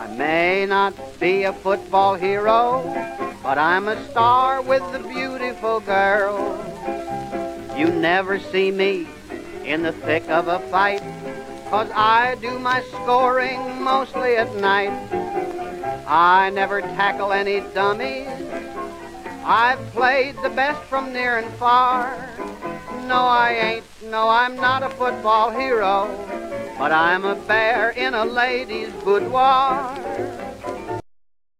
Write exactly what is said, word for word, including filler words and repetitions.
I may not be a football hero, but I'm a star with the beautiful girls. You never see me in the thick of a fight, 'cause I do my scoring mostly at night. I never tackle any dummies. I've played the best from near and far. No, I ain't, no, I'm not a football hero, but I'm a bear in a lady's boudoir.